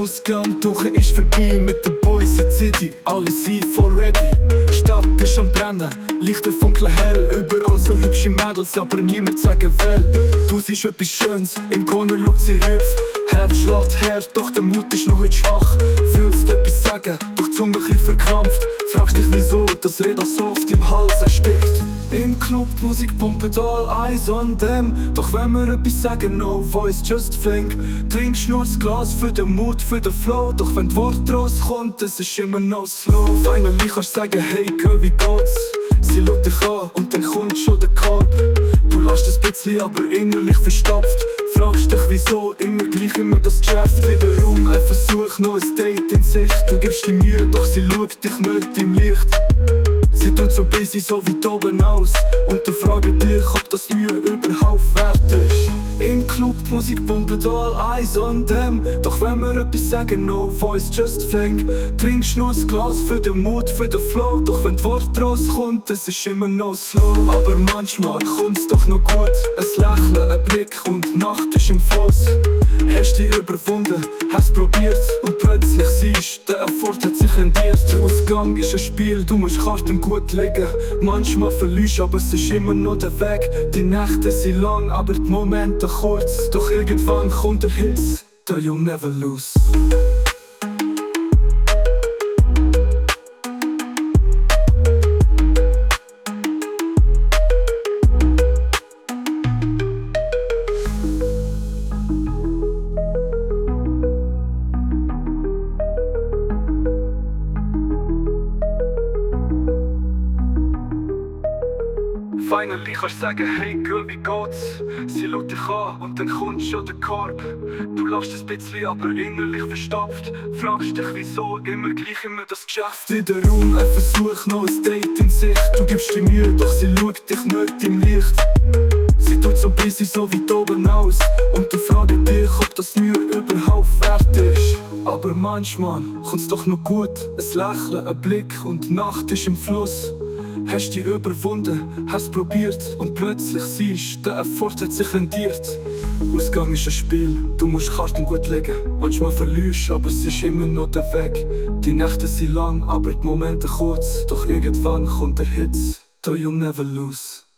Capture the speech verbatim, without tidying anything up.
Ausgang, die Woche ist vorbei mit den Boys in der City, alle sind voll ready. Die Stadt ist am Brennen, Lichter funkeln hell, überall so hübsche Mädels, aber niemand sagen will. Du siehst etwas Schönes, im Corner schaut sie rauf. Herz schlägt her, doch der Mut ist noch heute schwach. Fühlst etwas sagen, doch die Zunge ein verkrampft. Fragst dich wieso, das Räder so oft im Hals erstickt. Im Club die Musik pumpt all eyes on them. Doch wenn wir etwas sagen, no voice, just think. Trinkst nur das Glas für den Mut, für den Flow. Doch wenn das Wort rauskommt, es ist immer noch slow. Finally kannst du sagen, hey Girl, wie geht's? Sie schaut dich an und dann kommt schon der Korb. Du lässt es bisschen, aber innerlich verstopft. Fragst dich wieso, immer gleich, immer das Geschäft. Wiederum ein Versuch, noch ein Date in Sicht. Du gibst dir Mühe, doch sie schaut dich nicht im Licht. Sie tut so busy, so weit oben aus. Und du fragst dich, ob das Mühe überhaupt wert ist. Im Club die Musik pumpt all eyes on them. Doch wenn wir etwas sagen, no voice, just think. Trinkst nur das Glas für den Mut, für den Flow. Doch wenn das Wort rauskommt, es ist immer noch slow. Aber manchmal kommt's doch noch gut. Ein Lächeln, ein Blick und die Nacht ist im Fluss. Hast dich überwunden, hast probiert und plötzlich siehst, der Erfolg hat sich rendiert. Der Ausgang ist ein Spiel, du musst Karten gut legen. Manchmal verlierst, aber es ist immer noch der Weg. Die Nächte sind lang, aber die Momente kurz. Doch irgendwann kommt der Hit, da you'll never lose. Finally kannst du sagen, hey Girl, wie geht's? Sie schaut dich an und dann kommt schon der Korb. Du lachst ein bisschen, aber innerlich verstopft. Fragst dich wieso, immer gleich, immer das Geschäft. Wiederum ein Versuch, noch ein Date in Sicht. Du gibst dir Mühe, doch sie schaut dich nicht im Licht. Sie tut so busy, so weit oben aus. Und du fragst dich, ob das Mühe überhaupt wert ist. Aber manchmal kommt's doch noch gut. Ein Lächeln, ein Blick und die Nacht ist im Fluss. Hast dich überwunden, hast probiert und plötzlich siehst, der Erfolg hat sich rendiert. Ausgang ist ein Spiel, du musst Karten gut legen. Manchmal verlierst, aber es ist immer noch der Weg. Die Nächte sind lang, aber die Momente kurz. Doch irgendwann kommt der Hit, da you'll never lose.